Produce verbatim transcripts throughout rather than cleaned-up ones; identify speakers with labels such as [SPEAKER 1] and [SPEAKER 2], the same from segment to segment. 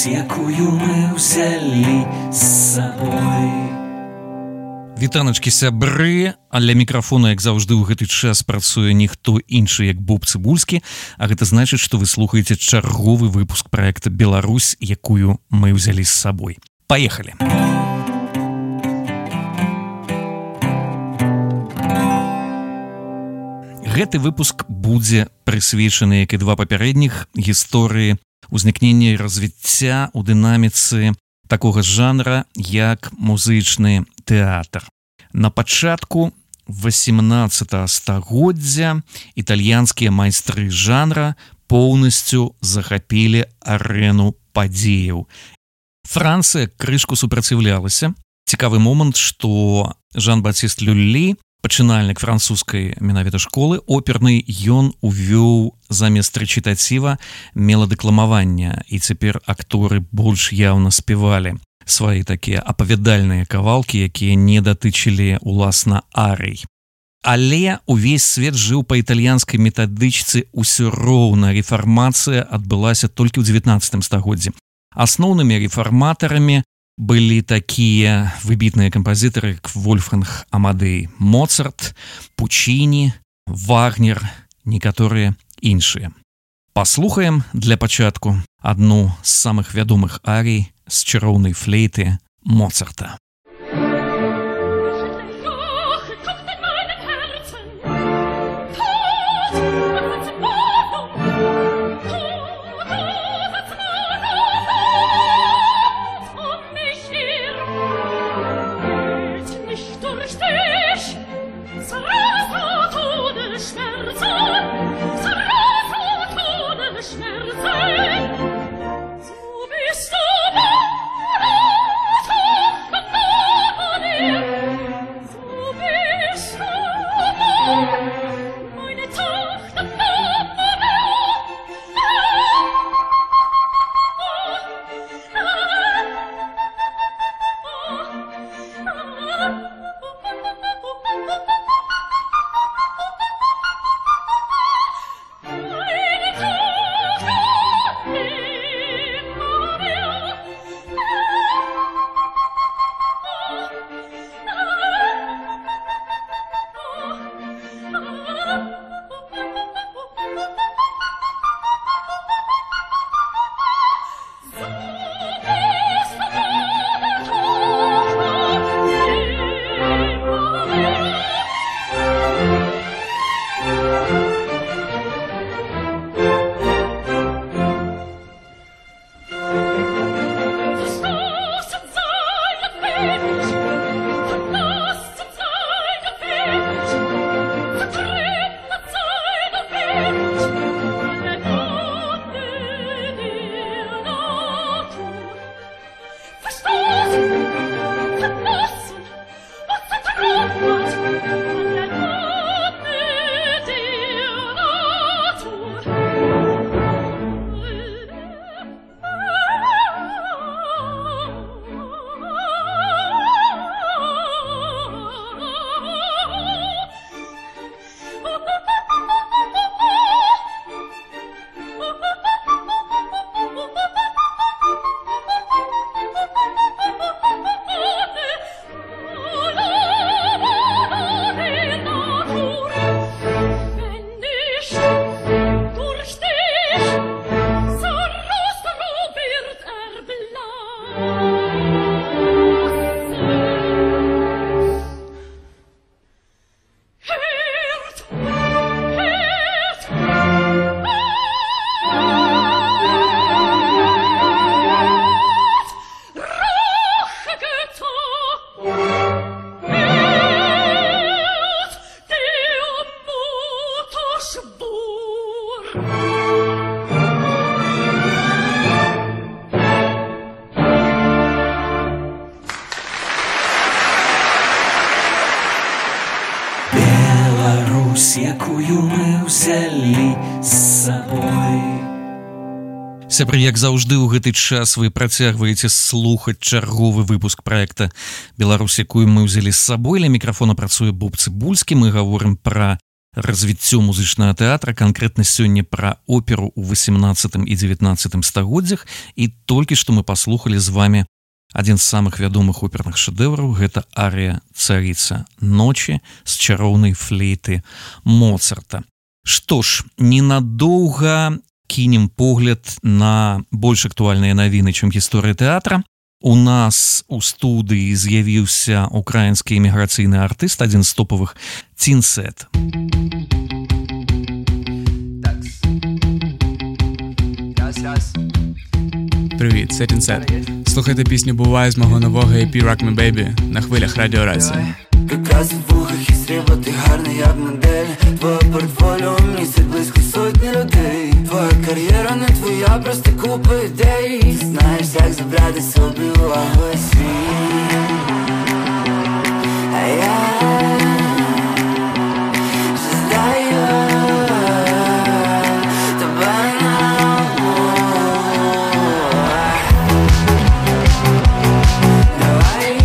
[SPEAKER 1] якую мы ўзялі з сабой.
[SPEAKER 2] Вітаначкі, сябры, а ля мікрафона, як заўжды, ў гэты час працуе ніхто іншы, як Боб Цыбульскі, а гэта значыць, што вы слухаеце чарговы выпуск праекта «Беларусь, якую мы ўзялі з сабой». Паехалі! Гэты выпуск будзе прысвечаны, як і два папярэдніх, гісторыі ўзнікнення і развіцця ў дынаміцы такога жанра, як музычны тэатр. На пачатку васемнаццатага стагоддзя італьянскія майстры жанра поўнасцю захапілі арэну падзеяў. Францыя крышку супраціўлялася. Цікавы момант, што Жан-Баціст Люллі, пачынальнік французскай менавіта школы опернай, ён увёў замест рэчытаціва меладэкламавання, і цяпер акторы больш яўна спявалі свае такія апавядальныя кавалкі, якія не датычылі уласна арый. Але увесь свет жыў па італьянскай метадычцы ўсё роўна. Рэфармацыя адбылася толькі ў дзевятнаццатым стагоддзі. Асноўнымі рэфарматарамі былі такія выбітныя кампазітары, як Вольфганг Амадей Моцарт, Пучіні, Вагнер, некаторыя іншыя. Паслухаем для пачатку адну з самых вядомых арый з чароўнай флейты Моцарта.
[SPEAKER 1] Якую мы ўзялі з сабой.
[SPEAKER 2] Сябры, як заўжды, ў гэты час вы працягваеце слухаць чарговы выпуск праекта «Беларусь, якую мы ўзялі з сабой». Ля мікрафона працуе Боб Цыбульскі. Мы гаворым пра развіццё музычнага тэатра, канкрэтна сёння пра оперу ў восемнадцатым і дзевятнаццатым стагоддзях, і толькі што мы паслухалі з вами адзін з самых вядомых оперных шэдэўраў, гэта арыя «Царица ночи» з чароўнай флейты Моцарта. Што ж, ненадоўга кінем погляд на больш актуальныя навіны, чым гісторыя тэатра. У нас у студыі з'явіўся украінскі эміграцыйны артыст, адзін з топавых Тінсет.
[SPEAKER 3] Привіт, це Тінсет. Слухайте пісню «Буває» з мого нового ай пі «Rock Me Baby» на хвилях Радіо Рація.
[SPEAKER 4] Прикраси в вухах і срібло, ти гарний як модель. Твоє портфоліо містить близько сотні людей. Твоя кар'єра не твоя, просто купа ідей. Ти знаєш, як забрати собі увагу і світ. А я вже здаю тебе на давай.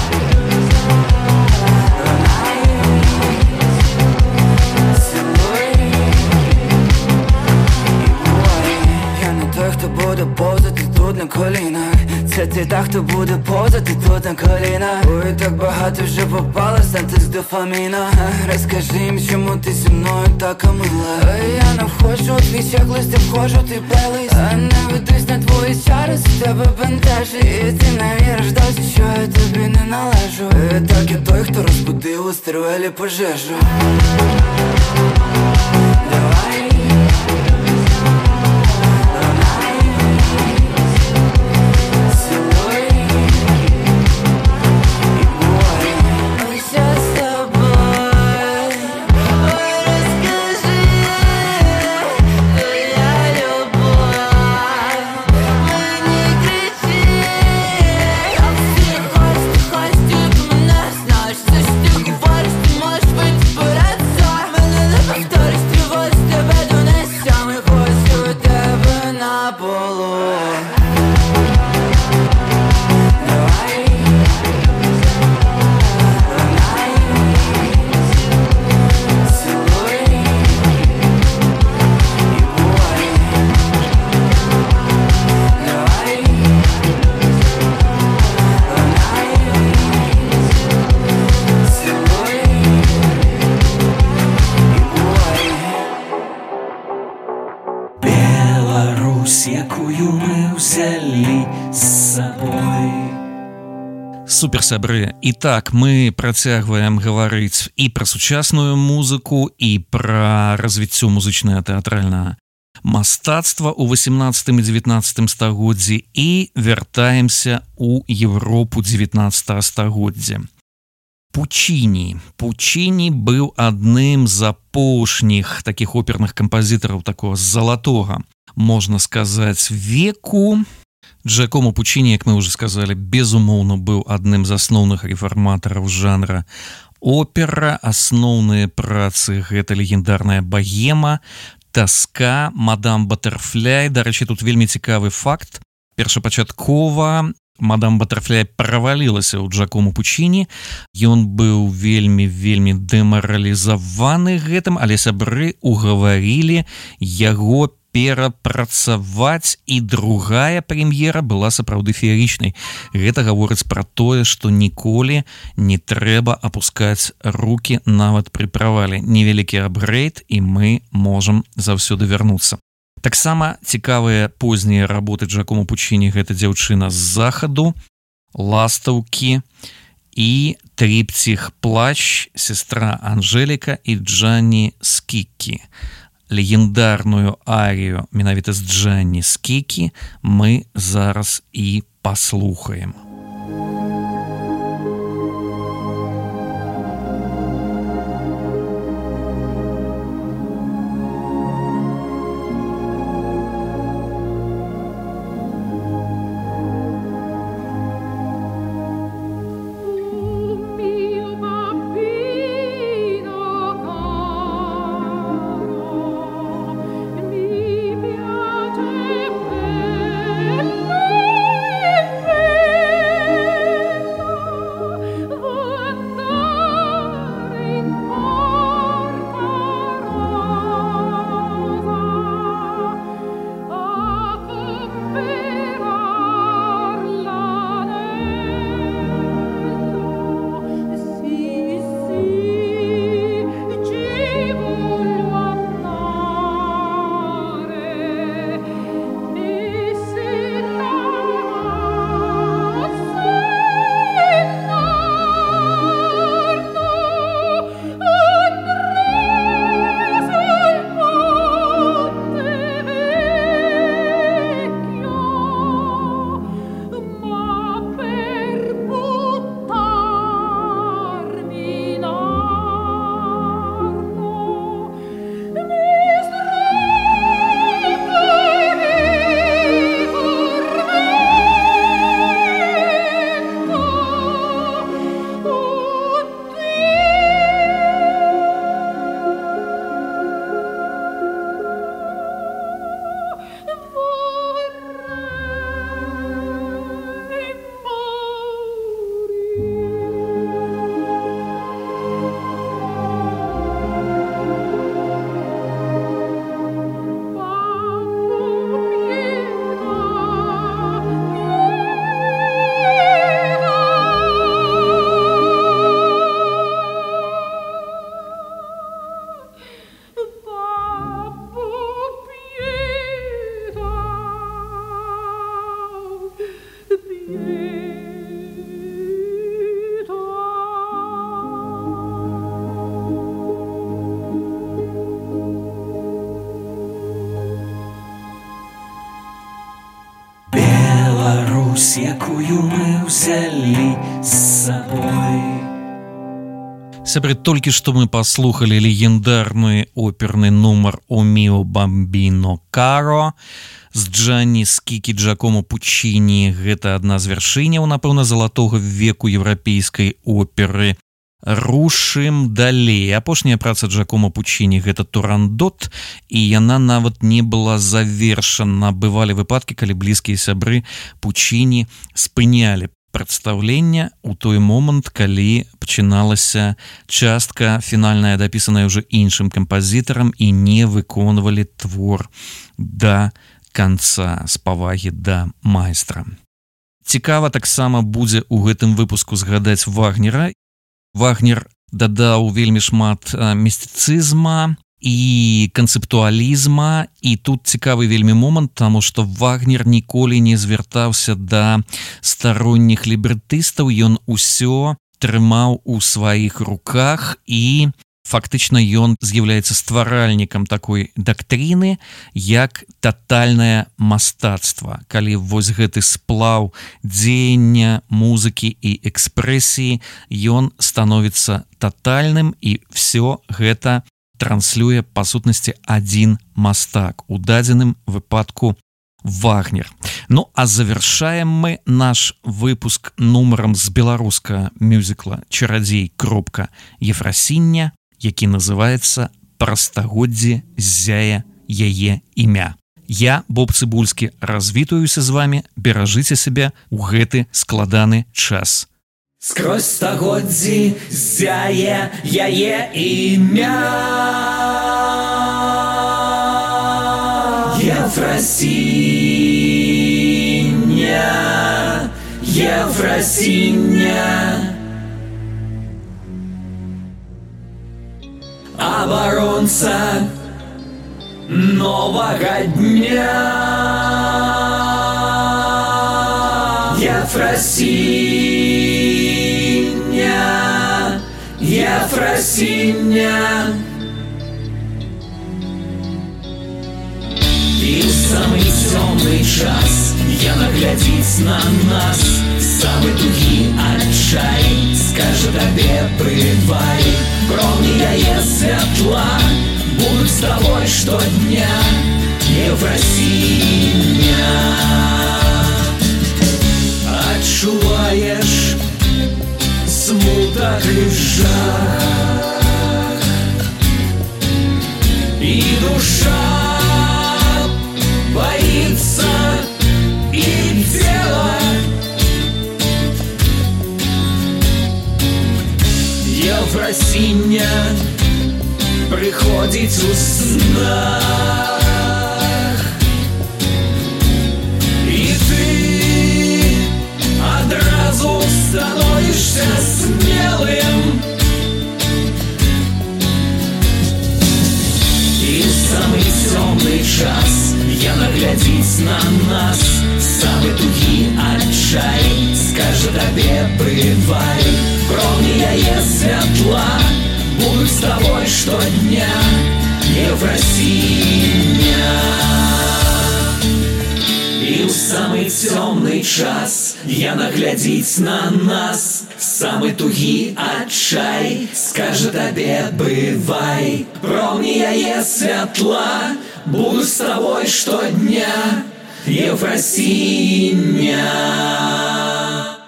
[SPEAKER 4] Хто буде повзати тут на колінах? Це ти так, хто буде повзати тут на колінах? Ой, так багато вже попалось на тиск дофаміна. Розкажи їм, чому ти зі мною така мила. Я не входжу у твій чек-лист, я входжу у твій плейлист. Не ведусь на твої чари, з тебе бентежить. І ти не віриш досі, що я тобі не належу. Так я той, хто розбудив у стервелі пожежу. Давай.
[SPEAKER 1] Якую мы взяли с собой.
[SPEAKER 2] Супер, сябры. І так, мы працягваем гаварыць і пра сучасную музыку, і пра развіццё музычнага тэатральнага мастацтва ў восемнадцатым і дзевятнаццатым стагоддзі і вяртаемся ў Европу дзевятнаццатага стагоддзя. Пучіні. Пучіні быў адным з апошніх такіх оперных кампазітараў такого залатога, можна сказаць, веку. Джакомо Пучіні, як мы уже сказали, безумоўна быў адным з асноўных рэфарматараў жанра опера. Асноўныя працы гэта легендарная «Богема», «Тоска», «Мадам Батэрфляй». Дарэчы, тут вельмі цікавы факт. Першапачаткова «Мадам Батэрфляй» правалілася ў Джакомо Пучіні. Ён быў вельмі-вельмі дэмаралізаваны гэтым, але сябры угаварілі яго перапрацаваць, і другая прэм'ера была сапраўды феерычнай. Гэта гаворыць пра тое, што ніколі не трэба апускаць рукі нават пры правале. Невялікі апгрэйд, і мы можам заўсёды вярнуцца. Таксама цікавыя познія работы Джакомо Пучіні — гэта «Дзяўчына з захаду», «Ластаўкі» і трыпціх «Плач», «Сестра Анжеліка» і «Джанні Скіккі». Легендарную арію менавіта з Джанні Скіккі мы зараз і паслухаем.
[SPEAKER 5] Baby
[SPEAKER 1] Русь, якую мы ўзялі з сабой.
[SPEAKER 2] Сябры, толькі што мы паслухалі легендарны оперны нумар «O mio bambino caro» з Джанні Скікі Джакомо Пучіні. Гэта адна з вяршыняў, напэўна, залатога веку еўрапейскай оперы. Рушым далей. Апошняя праца Джакомо Пучіні — гэта «Турандот», і яна нават не была завершана. Бывалі выпадкі, калі блізкія сябры Пучіні спынялі прадстаўлення ў той момант, калі пачыналася частка фінальная, дапісаная ўжо іншым кампазітарам, і не выконвалі твор да канца з павагі да майстра. Цікава таксама будзе ў гэтым выпуску згадаць Вагнера. Вагнер дадаў вельмі шмат містыцызма і канцэптуалізма, і тут цікавы вельмі момант, таму што Вагнер ніколі не звяртаўся да старонніх лібрэтыстаў, ён усё трымаў у сваіх руках, і фактычна ён з'яўляецца стваральнікам такой дактрыны, як татальнае мастацтва. Калі вось гэты сплаў дзеяння, музыкі і экспрэсіі, ён становіцца татальным, і все гэта транслюе па сутнасці адзін мастак, у дадзеным выпадку Вагнер. Ну а завяршаем мы наш выпуск нумарам з беларускага мюзікла «Чарадзей. Ефрасіння», які называецца «Прастагоддзе ззяе яе імя». Я, Боб Цыбульскі, развітаюся з вами, беражыце сябе ў гэты складаны час.
[SPEAKER 1] Скрозь стагоддзі ззяе яе імя. Ефрасіння, Ефрасіння. Оборонца нового дня. Ефросинья, Ефросинья. И в самый темный час я наглядись на нас, самый тугий отчай скажет тебе бывай. Кровнее светла будут с тобой штодня, Ефросинья. Отчуваешь смуток и жах, и душа боится, и тело. Ефросинья приходит у снах, и ты одразу становишься смелым. И в самый темный час я наглядись на нас, самый тугий отчай скажет тебе бывай. Кровнее светла будут с тобой штодня, Ефросинья. И в самый темный час я наглядись на нас, самый тугий отчай скажет тебе бывай. Ровнее светла будут с тобой штодня, Ефросинья.